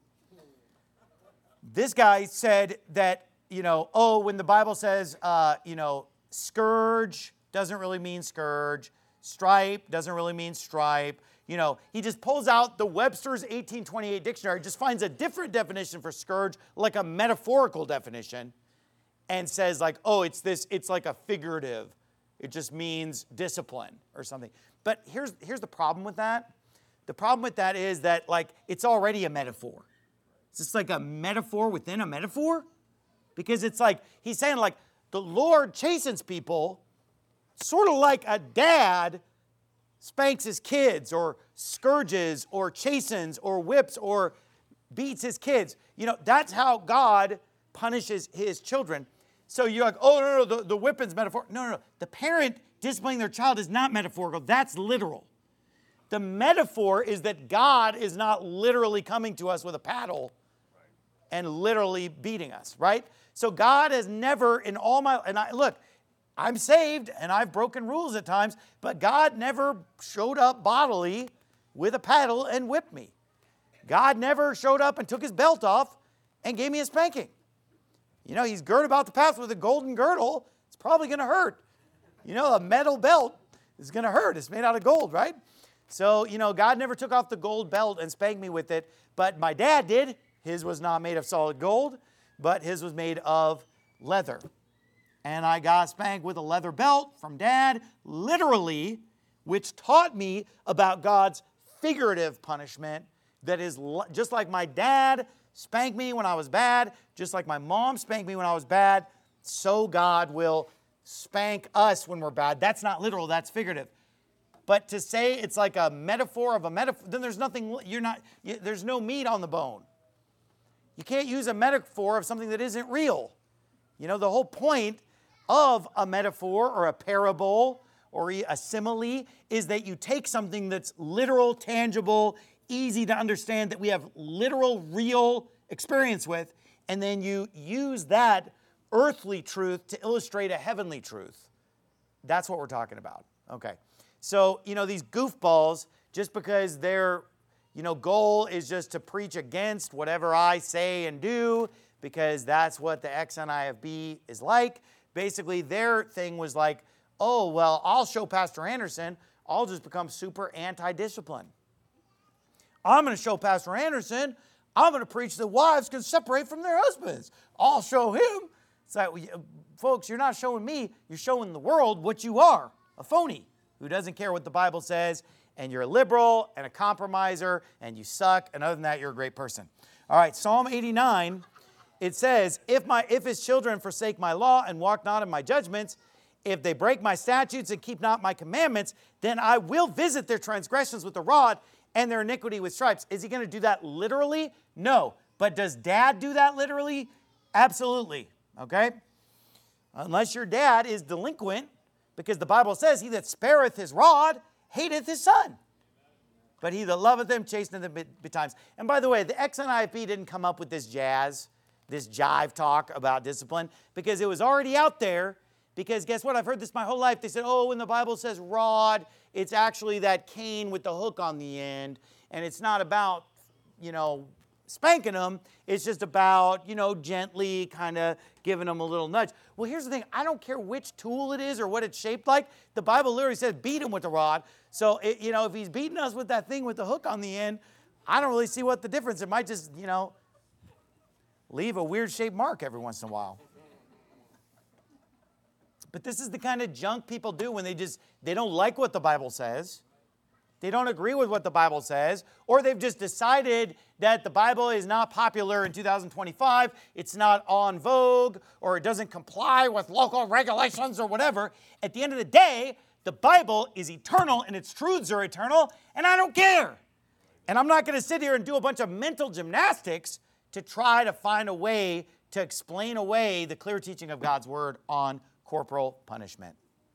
This guy said that, you know, oh, when the Bible says, uh, you know, scourge doesn't really mean scourge, stripe doesn't really mean stripe. You know, he just pulls out the Webster's eighteen twenty-eight dictionary, just finds a different definition for scourge, like a metaphorical definition, and says like, oh, it's this, it's like a figurative. It just means discipline or something. But here's, here's the problem with that. The problem with that is that like it's already a metaphor. It's just like a metaphor within a metaphor. Because it's like, he's saying like the Lord chastens people sort of like a dad spanks his kids or scourges or chastens or whips or beats his kids. You know, that's how God punishes his children. So you're like, oh, no, no, the, the whipping's metaphorical. No, no, no. The parent disciplining their child is not metaphorical. That's literal. The metaphor is that God is not literally coming to us with a paddle and literally beating us, right? So God has never in all my, and I look, I'm saved and I've broken rules at times, but God never showed up bodily with a paddle and whipped me. God never showed up and took his belt off and gave me a spanking. You know, he's girded about the path with a golden girdle. It's probably going to hurt. You know, a metal belt is going to hurt. It's made out of gold, right? So, you know, God never took off the gold belt and spanked me with it, but my dad did. His was not made of solid gold, but his was made of leather. And I got spanked with a leather belt from Dad, literally, which taught me about God's figurative punishment that is just like my dad spanked me when I was bad, just like my mom spanked me when I was bad, so God will spank us when we're bad. That's not literal, that's figurative. But to say it's like a metaphor of a metaphor, then there's nothing, you're not, you, there's no meat on the bone. You can't use a metaphor of something that isn't real. You know, the whole point of a metaphor or a parable or a simile is that you take something that's literal, tangible, easy to understand, that we have literal, real experience with, and then you use that earthly truth to illustrate a heavenly truth. That's what we're talking about. Okay. So, you know, these goofballs, just because their, you know, goal is just to preach against whatever I say and do, because that's what the ex N I F B is like. Basically, their thing was like, oh, well, I'll show Pastor Anderson. I'll just become super anti-discipline. I'm going to show Pastor Anderson. I'm going to preach that wives can separate from their husbands. I'll show him. It's like, folks, you're not showing me. You're showing the world what you are, a phony who doesn't care what the Bible says and you're a liberal and a compromiser and you suck, and other than that, you're a great person. All right, Psalm eighty-nine, it says, if my if his children forsake my law and walk not in my judgments, if they break my statutes and keep not my commandments, then I will visit their transgressions with the rod and their iniquity with stripes. Is he going to do that literally? No. But does dad do that literally? Absolutely. Okay? Unless your dad is delinquent, because the Bible says, he that spareth his rod hateth his son. But he that loveth them chasteneth them betimes. And by the way, the X N I F P didn't come up with this jazz, this jive talk about discipline, because it was already out there. Because guess what? I've heard this my whole life. They said, oh, when the Bible says rod, it's actually that cane with the hook on the end. And it's not about, you know, spanking them. It's just about, you know, gently kind of giving them a little nudge. Well, here's the thing. I don't care which tool it is or what it's shaped like. The Bible literally says beat him with the rod. So, it, you know, if he's beating us with that thing with the hook on the end, I don't really see what the difference. It might just, you know, leave a weird shaped mark every once in a while. But this is the kind of junk people do when they just, they don't like what the Bible says. They don't agree with what the Bible says. Or they've just decided that the Bible is not popular in two thousand twenty-five. It's not on vogue, or it doesn't comply with local regulations or whatever. At the end of the day, the Bible is eternal and its truths are eternal, and I don't care. And I'm not going to sit here and do a bunch of mental gymnastics to try to find a way to explain away the clear teaching of God's word on corporal punishment.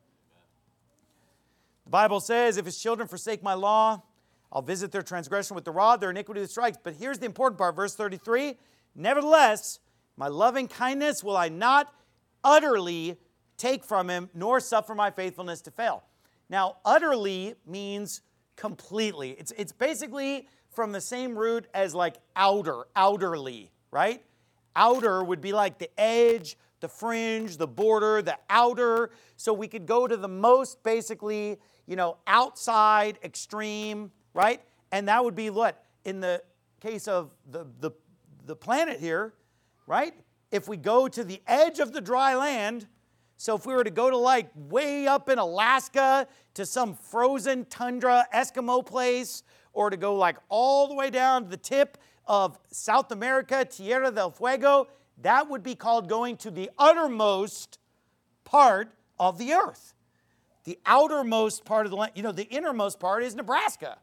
The Bible says, if his children forsake my law, I'll visit their transgression with the rod, their iniquity with strikes. But here's the important part, verse thirty-three. Nevertheless, my loving kindness will I not utterly take from him, nor suffer my faithfulness to fail. Now, utterly means completely. It's, it's basically from the same root as like outer, outerly, right? Outer would be like the edge, the fringe, the border, the outer. So we could go to the most basically, you know, outside extreme, right? And that would be what? In the case of the, the, the planet here, right? If we go to the edge of the dry land, so if we were to go to like way up in Alaska to some frozen tundra Eskimo place, or to go like all the way down to the tip of South America, Tierra del Fuego, that would be called going to the uttermost part of the earth. The outermost part of the land, you know, the innermost part is Nebraska.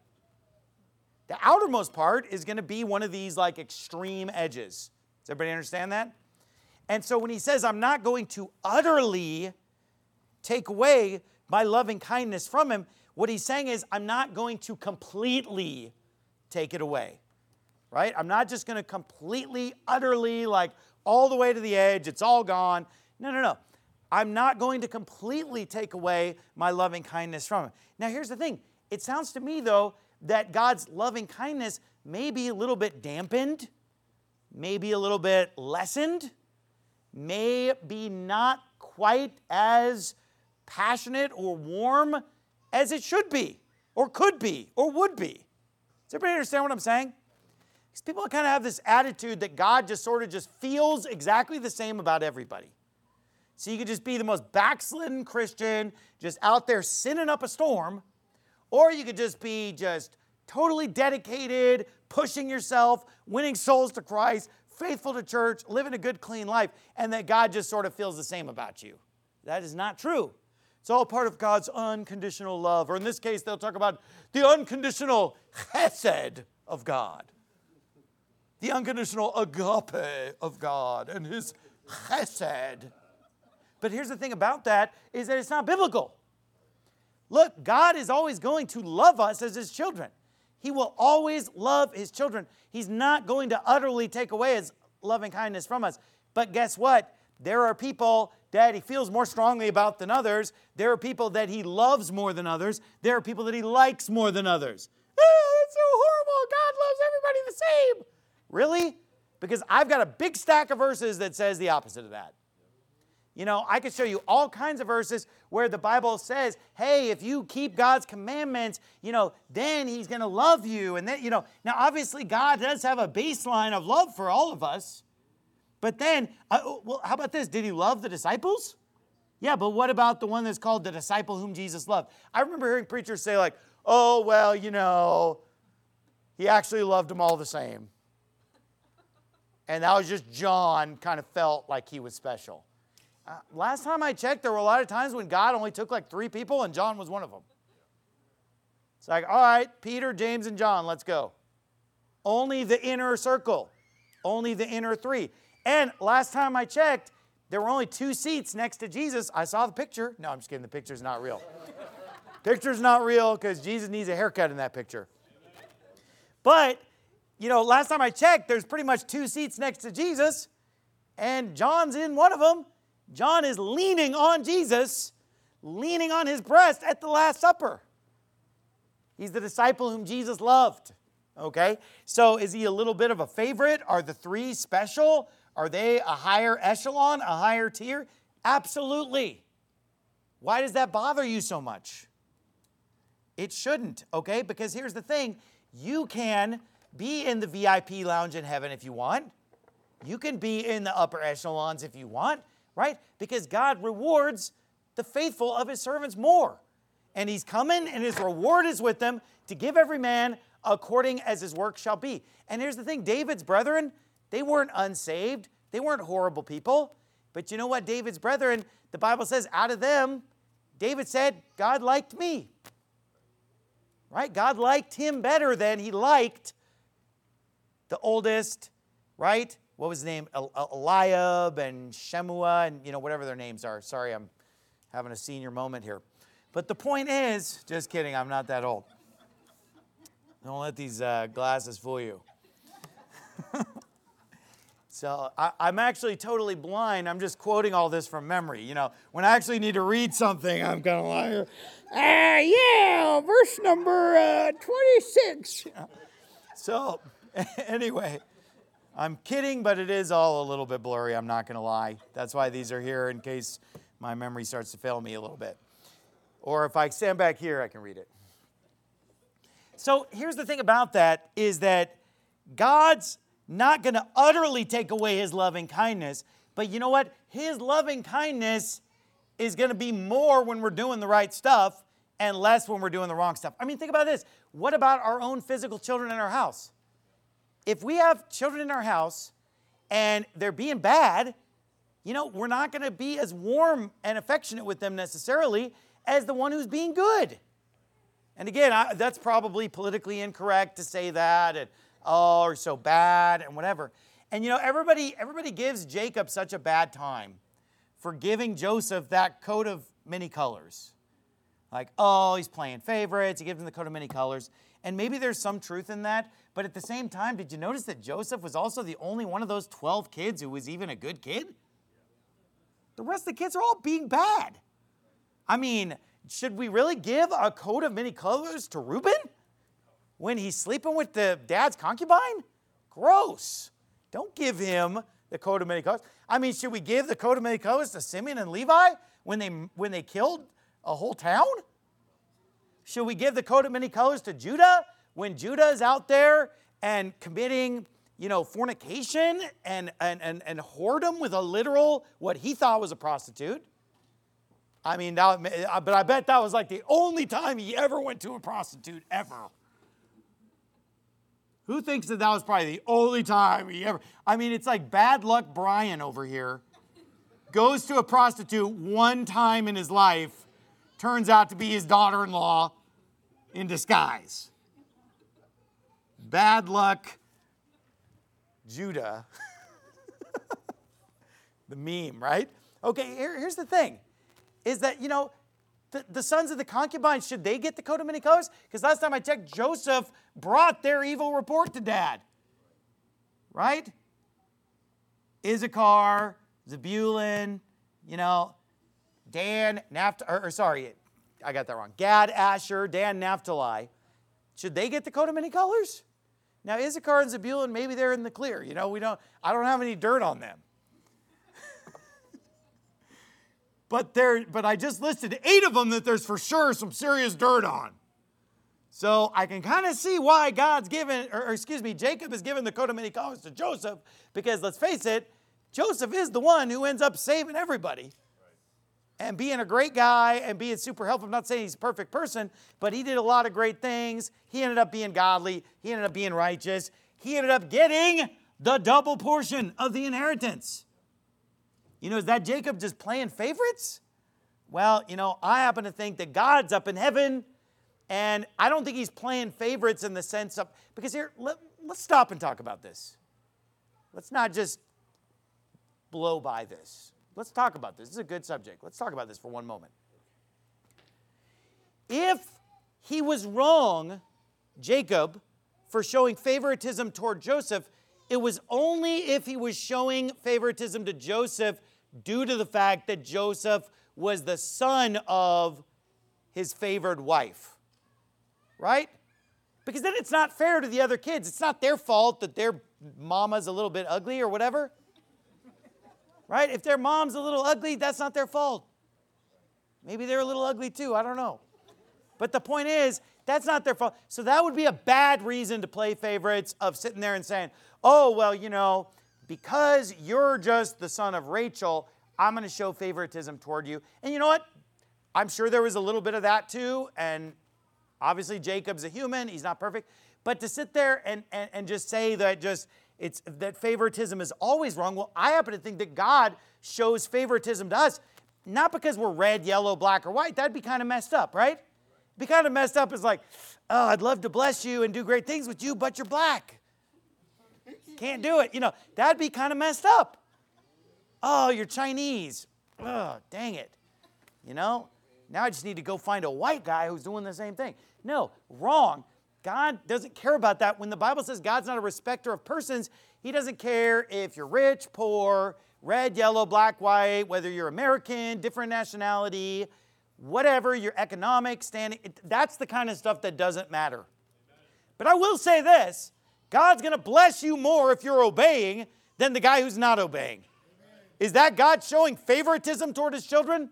The outermost part is going to be one of these like extreme edges. Does everybody understand that? And so when he says, I'm not going to utterly take away my loving kindness from him, what he's saying is, I'm not going to completely take it away. Right? I'm not just going to completely, utterly, like all the way to the edge, it's all gone. No, no, no. I'm not going to completely take away my loving kindness from him. Now, here's the thing. It sounds to me, though, that God's loving kindness may be a little bit dampened, maybe a little bit lessened, may be not quite as passionate or warm as it should be, or could be, or would be. Does everybody understand what I'm saying? Because people kind of have this attitude that God just sort of just feels exactly the same about everybody. So you could just be the most backslidden Christian, just out there sinning up a storm, or you could just be just totally dedicated, pushing yourself, winning souls to Christ, faithful to church, living a good, clean life, and that God just sort of feels the same about you. That is not true. It's all part of God's unconditional love. Or in this case, they'll talk about the unconditional chesed of God. The unconditional agape of God and his chesed. But here's the thing about that is that it's not biblical. Look, God is always going to love us as his children. He will always love his children. He's not going to utterly take away his loving kindness from us. But guess what? There are people that he feels more strongly about than others. There are people that he loves more than others. There are people that he likes more than others. Oh, that's so horrible. God loves everybody the same. Really? Because I've got a big stack of verses that says the opposite of that. You know, I could show you all kinds of verses where the Bible says, hey, if you keep God's commandments, you know, then he's going to love you. And then, you know, now obviously God does have a baseline of love for all of us. But then, uh, well, how about this? Did he love the disciples? Yeah, but what about the one that's called the disciple whom Jesus loved? I remember hearing preachers say like, oh, well, you know, he actually loved them all the same. And that was just John kind of felt like he was special. Uh, last time I checked, there were a lot of times when God only took like three people and John was one of them. It's like, all right, Peter, James, and John, let's go. Only the inner circle. Only the inner three. And last time I checked, there were only two seats next to Jesus. I saw the picture. No, I'm just kidding. The picture's not real. Picture's not real because Jesus needs a haircut in that picture. But, you know, last time I checked, there's pretty much two seats next to Jesus. And John's in one of them. John is leaning on Jesus, leaning on his breast at the Last Supper. He's the disciple whom Jesus loved. Okay? So is he a little bit of a favorite? Are the three special? Are they a higher echelon, a higher tier? Absolutely. Why does that bother you so much? It shouldn't, okay? Because here's the thing. You can be in the V I P lounge in heaven if you want. You can be in the upper echelons if you want, right? Because God rewards the faithful of his servants more. And he's coming, and his reward is with them to give every man according as his work shall be. And here's the thing, David's brethren, they weren't unsaved. They weren't horrible people. But you know what, David's brethren, the Bible says, out of them, David said, God liked me. Right? God liked him better than he liked the oldest, right? What was his name? Eliab and Shemua and, you know, whatever their names are. Sorry, I'm having a senior moment here. But the point is, just kidding, I'm not that old. Don't let these uh, glasses fool you. So I, I'm actually totally blind. I'm just quoting all this from memory. You know, when I actually need to read something, I'm kind of like, ah, yeah, verse number uh, twenty-six. So anyway, I'm kidding, but it is all a little bit blurry. I'm not going to lie. That's why these are here, in case my memory starts to fail me a little bit. Or if I stand back here, I can read it. So here's the thing about that is that God's not going to utterly take away his loving kindness, but you know what? His loving kindness is going to be more when we're doing the right stuff and less when we're doing the wrong stuff. I mean, think about this. What about our own physical children in our house? If we have children in our house and they're being bad, you know, we're not going to be as warm and affectionate with them necessarily as the one who's being good. And again, I, that's probably politically incorrect to say that, and oh, you're so bad, and whatever. And you know, everybody, everybody gives Jacob such a bad time for giving Joseph that coat of many colors. Like, oh, he's playing favorites, he gives him the coat of many colors. And maybe there's some truth in that, but at the same time, did you notice that Joseph was also the only one of those twelve kids who was even a good kid? The rest of the kids are all being bad. I mean, should we really give a coat of many colors to Reuben when he's sleeping with the dad's concubine? Gross. Don't give him the coat of many colors. I mean, should we give the coat of many colors to Simeon and Levi when they, when they killed a whole town? Should we give the coat of many colors to Judah when Judah is out there and committing, you know, fornication and, and, and, and whoredom with a literal, what he thought was a prostitute? I mean, that, but I bet that was like the only time he ever went to a prostitute, ever. Who thinks that that was probably the only time he ever... I mean, it's like bad luck Brian over here. Goes to a prostitute one time in his life. Turns out to be his daughter-in-law in disguise. Bad luck Judah. The meme, right? Okay, here, here's the thing. Is that, you know, the, the sons of the concubine, should they get the coat of many colors? Because last time I checked, Joseph brought their evil report to dad. Right? Issachar, Zebulun, you know, Dan, Naphtali, or, or sorry, I got that wrong. Gad, Asher, Dan, Naphtali. Should they get the coat of many colors? Now, Issachar and Zebulun, maybe they're in the clear. You know, we don't, I don't have any dirt on them. But there, but I just listed eight of them that there's for sure some serious dirt on. So I can kind of see why God's given, or, or excuse me, Jacob is giving the coat of many colors to Joseph, because let's face it, Joseph is the one who ends up saving everybody. and being a great guy and being super helpful. I'm not saying he's a perfect person, but he did a lot of great things. He ended up being godly. He ended up being righteous. He ended up getting the double portion of the inheritance. You know, is that Jacob just playing favorites? Well, you know, I happen to think that God's up in heaven, and I don't think he's playing favorites in the sense of, because here, let, let's stop and talk about this. Let's not just blow by this. Let's talk about this. This is a good subject. Let's talk about this for one moment. If he was wrong, Jacob, for showing favoritism toward Joseph, it was only if he was showing favoritism to Joseph due to the fact that Joseph was the son of his favored wife. Right? Because then it's not fair to the other kids. It's not their fault that their mama's a little bit ugly or whatever. Right? If their mom's a little ugly, that's not their fault. Maybe they're a little ugly too. I don't know. But the point is, that's not their fault. So that would be a bad reason to play favorites of sitting there and saying, oh, well, you know, because you're just the son of Rachel, I'm going to show favoritism toward you. And you know what? I'm sure there was a little bit of that too. And obviously Jacob's a human. He's not perfect. But to sit there and, and, and just say that just it's that favoritism is always wrong. Well, I happen to think that God shows favoritism to us, not because we're red, yellow, black, or white. That'd be kind of messed up, right? It'd be kind of messed up as like, oh, I'd love to bless you and do great things with you, but you're black. Can't do it. You know, that'd be kind of messed up. Oh, you're Chinese. Oh, dang it. You know, now I just need to go find a white guy who's doing the same thing. No, wrong. God doesn't care about that. When the Bible says God's not a respecter of persons, he doesn't care if you're rich, poor, red, yellow, black, white, whether you're American, different nationality, whatever, your economic standing. It, that's the kind of stuff that doesn't matter. But I will say this, God's going to bless you more if you're obeying than the guy who's not obeying. Is that God showing favoritism toward his children?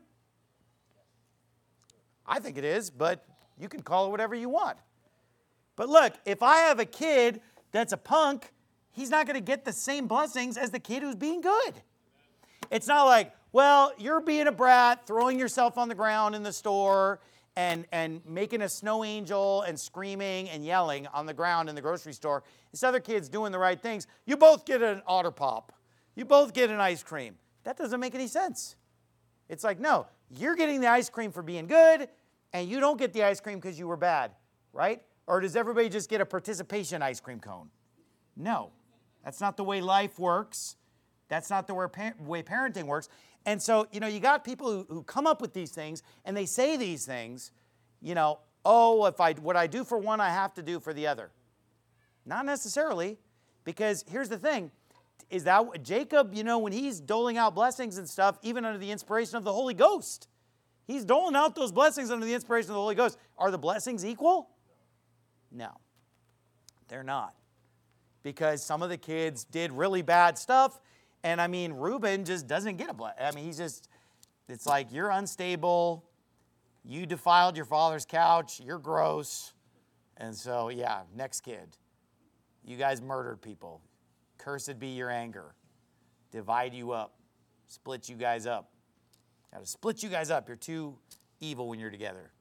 I think it is, but you can call it whatever you want. But look, if I have a kid that's a punk, he's not going to get the same blessings as the kid who's being good. It's not like, well, you're being a brat, throwing yourself on the ground in the store and, and making a snow angel and screaming and yelling on the ground in the grocery store. This other kid's doing the right things. You both get an Otter Pop. You both get an ice cream. That doesn't make any sense. It's like, no, you're getting the ice cream for being good, and you don't get the ice cream because you were bad, right? Or does everybody just get a participation ice cream cone? No, that's not the way life works. That's not the way, par- way parenting works. And so, you know, you got people who, who come up with these things, and they say these things, you know, oh, if I what I do for one, I have to do for the other. Not necessarily, because here's the thing. Is that Jacob, you know, when he's doling out blessings and stuff, even under the inspiration of the Holy Ghost, he's doling out those blessings under the inspiration of the Holy Ghost. Are the blessings equal? No, they're not. Because some of the kids did really bad stuff. And I mean, Reuben just doesn't get a blessing. I mean, he's just, it's like, you're unstable. You defiled your father's couch. You're gross. And so, yeah, next kid. You guys murdered people. Cursed be your anger. Divide you up. Split you guys up. Got to split you guys up. You're too evil when you're together.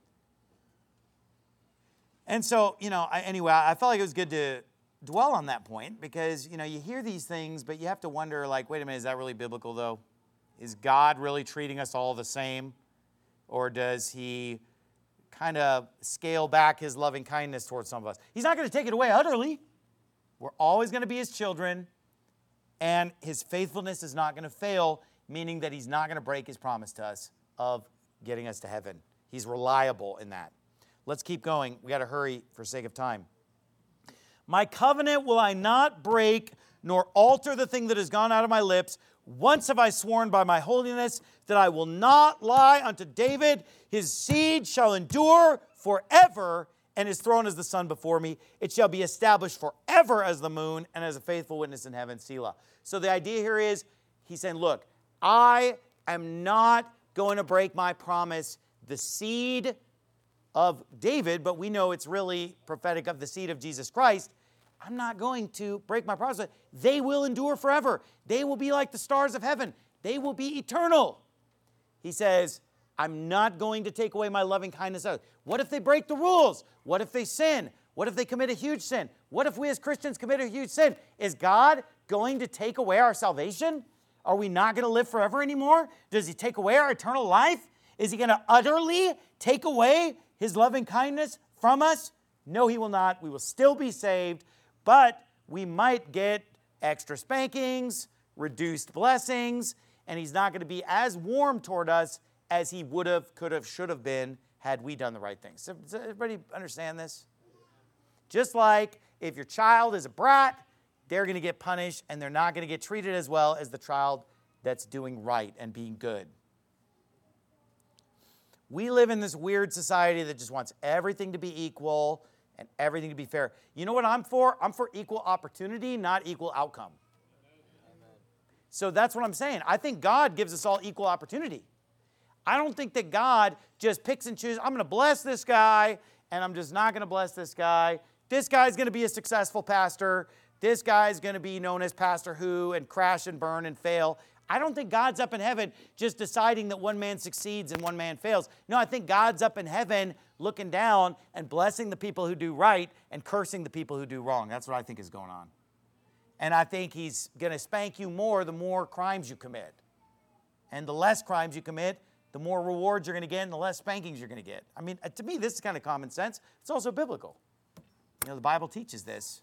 And so, you know, I, anyway, I felt like it was good to dwell on that point because, you know, you hear these things, but you have to wonder, like, wait a minute, is that really biblical, though? Is God really treating us all the same? Or does he kind of scale back his loving kindness towards some of us? He's not going to take it away utterly. We're always going to be his children, and his faithfulness is not going to fail, meaning that he's not going to break his promise to us of getting us to heaven. He's reliable in that. Let's keep going. We got to hurry for sake of time. My covenant will I not break, nor alter the thing that has gone out of my lips. Once have I sworn by my holiness that I will not lie unto David. His seed shall endure forever, and his throne is the sun before me. It shall be established forever as the moon and as a faithful witness in heaven, Selah. So the idea here is, he's saying, look, I am not going to break my promise. The seed of David, but we know it's really prophetic of the seed of Jesus Christ. I'm not going to break my promise. They will endure forever. They will be like the stars of heaven. They will be eternal. He says, I'm not going to take away my loving kindness. What if they break the rules? What if they sin? What if they commit a huge sin? What if we as Christians commit a huge sin? Is God going to take away our salvation? Are we not going to live forever anymore? Does he take away our eternal life? Is he going to utterly take away his loving kindness from us? No, he will not. We will still be saved, but we might get extra spankings, reduced blessings, and he's not going to be as warm toward us as he would have, could have, should have been had we done the right things. Does everybody understand this? Just like if your child is a brat, they're going to get punished and they're not going to get treated as well as the child that's doing right and being good. We live in this weird society that just wants everything to be equal and everything to be fair. You know what I'm for? I'm for equal opportunity, not equal outcome. Amen. So that's what I'm saying. I think God gives us all equal opportunity. I don't think that God just picks and chooses. I'm going to bless this guy, and I'm just not going to bless this guy. This guy's going to be a successful pastor. This guy's going to be known as Pastor Who and crash and burn and fail. I don't think God's up in heaven just deciding that one man succeeds and one man fails. No, I think God's up in heaven looking down and blessing the people who do right and cursing the people who do wrong. That's what I think is going on. And I think he's going to spank you more the more crimes you commit. And the less crimes you commit, the more rewards you're going to get and the less spankings you're going to get. I mean, to me, this is kind of common sense. It's also biblical. You know, the Bible teaches this.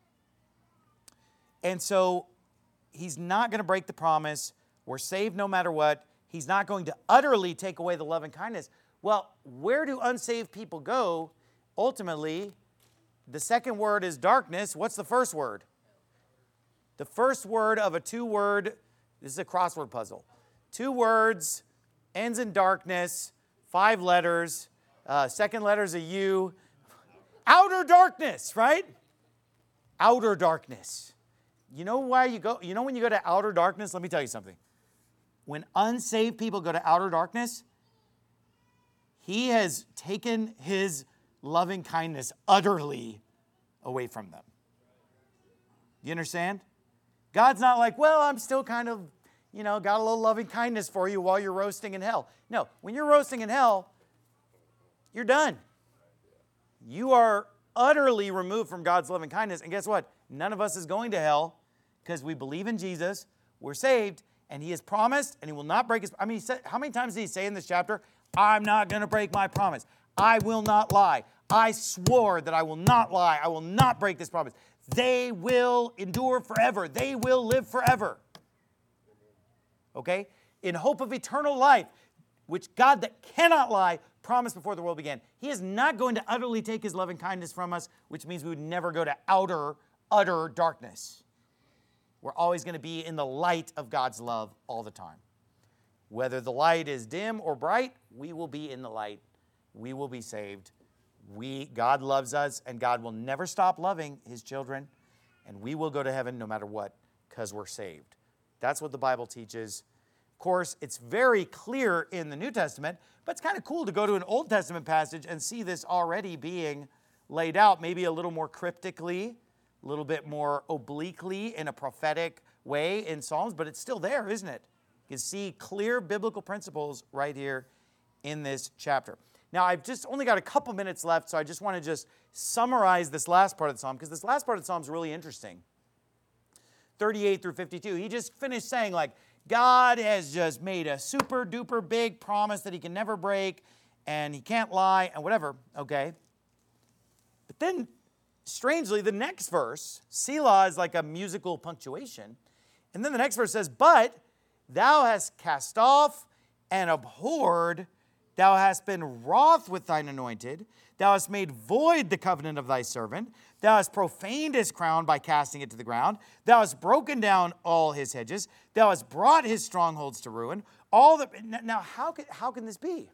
And so he's not going to break the promise. We're saved no matter what. He's not going to utterly take away the love and kindness. Well, where do unsaved people go? Ultimately, the second word is darkness. What's the first word? The first word of a two-word, this is a crossword puzzle. Two words, ends in darkness, five letters, uh, second letter's a U. Outer darkness, right? Outer darkness. You know why you go, you know when you go to outer darkness? Let me tell you something. When unsaved people go to outer darkness, he has taken his loving kindness utterly away from them. You understand? God's not like, well, I'm still kind of, you know, got a little loving kindness for you while you're roasting in hell. No, when you're roasting in hell, you're done. You are utterly removed from God's loving kindness. And guess what? None of us is going to hell because we believe in Jesus. We're saved. And he has promised, and he will not break his... I mean, he said, how many times did he say in this chapter, I'm not going to break my promise. I will not lie. I swore that I will not lie. I will not break this promise. They will endure forever. They will live forever. Okay? In hope of eternal life, which God that cannot lie promised before the world began. He is not going to utterly take his loving kindness from us, which means we would never go to outer, utter darkness. We're always going to be in the light of God's love all the time. Whether the light is dim or bright, we will be in the light. We will be saved. We, God loves us, and God will never stop loving his children, and we will go to heaven no matter what, because we're saved. That's what the Bible teaches. Of course, it's very clear in the New Testament, but it's kind of cool to go to an Old Testament passage and see this already being laid out, maybe a little more cryptically, a little bit more obliquely in a prophetic way in Psalms, but it's still there, isn't it? You can see clear biblical principles right here in this chapter. Now, I've just only got a couple minutes left, so I just want to just summarize this last part of the Psalm, because this last part of the Psalm is really interesting. thirty-eight through fifty-two, he just finished saying, like, God has just made a super duper big promise that he can never break, and he can't lie, and whatever, okay? But then, strangely, the next verse, Selah is like a musical punctuation. And then the next verse says, but thou hast cast off and abhorred, thou hast been wroth with thine anointed, thou hast made void the covenant of thy servant, thou hast profaned his crown by casting it to the ground, thou hast broken down all his hedges, thou hast brought his strongholds to ruin. All the, now, how can, how can this be?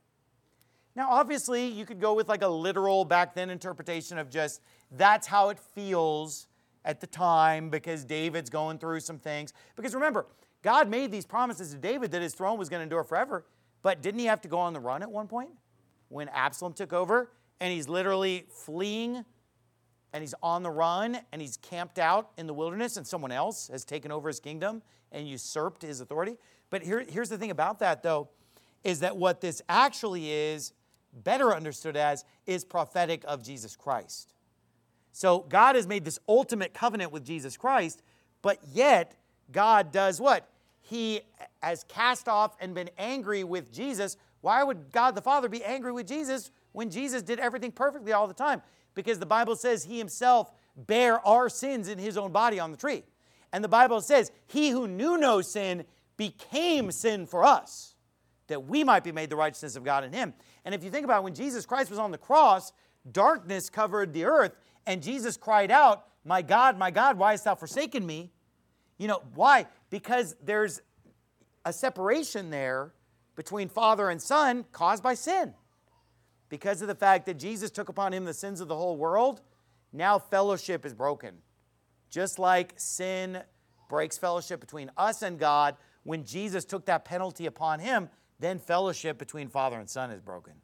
Now, obviously, you could go with like a literal back then interpretation of just that's how it feels at the time because David's going through some things. Because remember, God made these promises to David that his throne was going to endure forever. But didn't he have to go on the run at one point when Absalom took over and he's literally fleeing and he's on the run and he's camped out in the wilderness and someone else has taken over his kingdom and usurped his authority? But here, here's the thing about that, though. is that what this actually is, better understood as, is prophetic of Jesus Christ. So God has made this ultimate covenant with Jesus Christ, but yet God does what? He has cast off and been angry with Jesus. Why would God the Father be angry with Jesus when Jesus did everything perfectly all the time? Because the Bible says he himself bare our sins in his own body on the tree. And the Bible says he who knew no sin became sin for us, that we might be made the righteousness of God in him. And if you think about it, when Jesus Christ was on the cross, darkness covered the earth, and Jesus cried out, "My God, my God, why hast thou forsaken me?" You know, why? Because there's a separation there between Father and Son caused by sin. Because of the fact that Jesus took upon him the sins of the whole world, now fellowship is broken. Just like sin breaks fellowship between us and God, when Jesus took that penalty upon him, then fellowship between Father and Son is broken.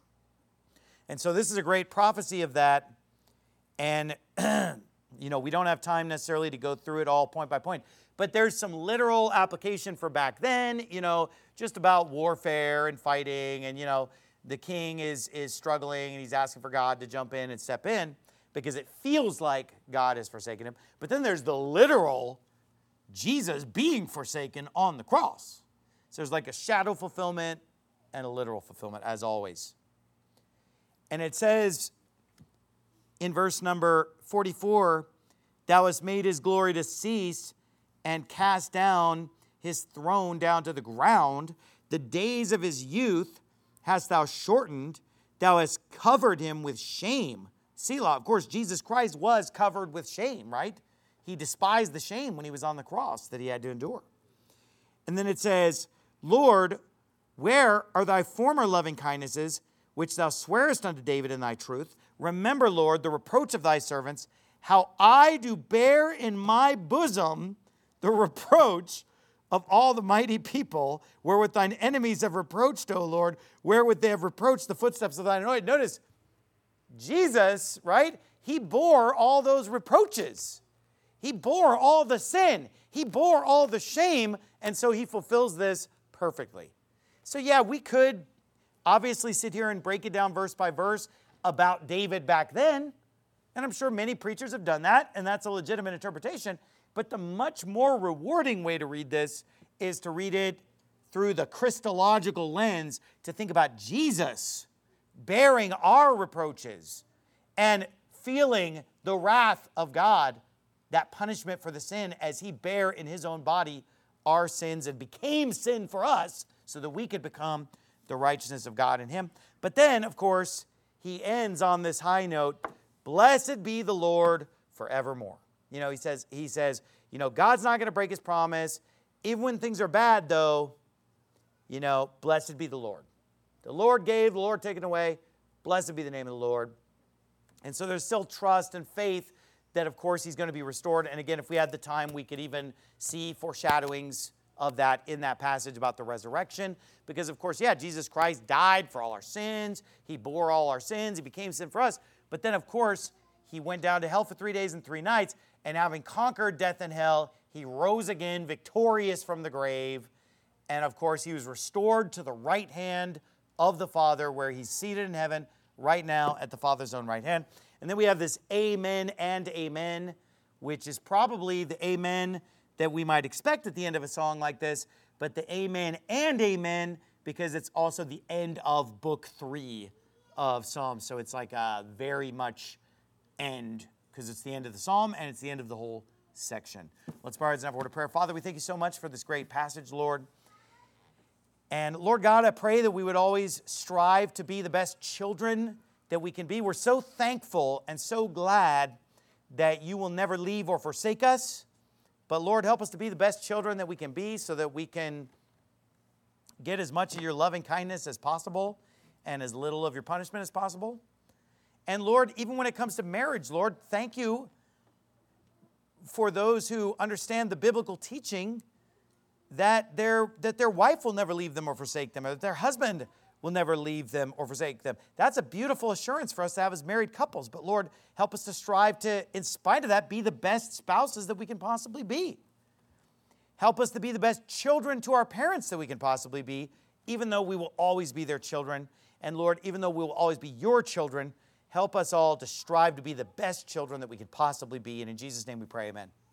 And so this is a great prophecy of that. And, you know, we don't have time necessarily to go through it all point by point. But there's some literal application for back then, you know, just about warfare and fighting. And, you know, the king is, is struggling and he's asking for God to jump in and step in because it feels like God has forsaken him. But then there's the literal Jesus being forsaken on the cross. So there's like a shadow fulfillment and a literal fulfillment, as always. And it says in verse number forty-four, "Thou hast made his glory to cease and cast down his throne down to the ground. The days of his youth hast thou shortened. Thou hast covered him with shame." Selah. Of course, Jesus Christ was covered with shame, right? He despised the shame when he was on the cross that he had to endure. And then it says, "Lord, where are thy former loving kindnesses, which thou swearest unto David in thy truth? Remember, Lord, the reproach of thy servants, how I do bear in my bosom the reproach of all the mighty people, wherewith thine enemies have reproached, O Lord, wherewith they have reproached the footsteps of thine anointed." Notice, Jesus, right? He bore all those reproaches. He bore all the sin. He bore all the shame, and so he fulfills this perfectly. So yeah, we could obviously sit here and break it down verse by verse about David back then, and I'm sure many preachers have done that, and that's a legitimate interpretation. But the much more rewarding way to read this is to read it through the Christological lens, to think about Jesus bearing our reproaches and feeling the wrath of God, that punishment for the sin, as he bare in his own body our sins and became sin for us so that we could become the righteousness of God in him. But then, of course, he ends on this high note, "Blessed be the Lord forevermore." You know, he says, he says, you know, God's not going to break his promise. Even when things are bad, though, you know, blessed be the Lord. The Lord gave, the Lord taken away. Blessed be the name of the Lord. And so there's still trust and faith that, of course, he's going to be restored. And again, if we had the time, we could even see foreshadowings of that in that passage about the resurrection. Because, of course, yeah, Jesus Christ died for all our sins. He bore all our sins. He became sin for us. But then, of course, he went down to hell for three days and three nights. And having conquered death and hell, he rose again victorious from the grave. And, of course, he was restored to the right hand of the Father, where he's seated in heaven right now at the Father's own right hand. And then we have this amen and amen, which is probably the amen that we might expect at the end of a song like this, but the amen and amen because it's also the end of book three of Psalms. So it's like a very much end, because it's the end of the psalm and it's the end of the whole section. Let's bow our heads and have a word of prayer. Father, we thank you so much for this great passage, Lord. And Lord God, I pray that we would always strive to be the best children that we can be. We're so thankful and so glad that you will never leave or forsake us. But Lord, help us to be the best children that we can be so that we can get as much of your loving kindness as possible and as little of your punishment as possible. And Lord, even when it comes to marriage, Lord, thank you for those who understand the biblical teaching that their, that their wife will never leave them or forsake them, or that their husband will never leave them or forsake them. That's a beautiful assurance for us to have as married couples. But Lord, help us to strive to, in spite of that, be the best spouses that we can possibly be. Help us to be the best children to our parents that we can possibly be, even though we will always be their children. And Lord, even though we will always be your children, help us all to strive to be the best children that we could possibly be. And in Jesus' name we pray, amen.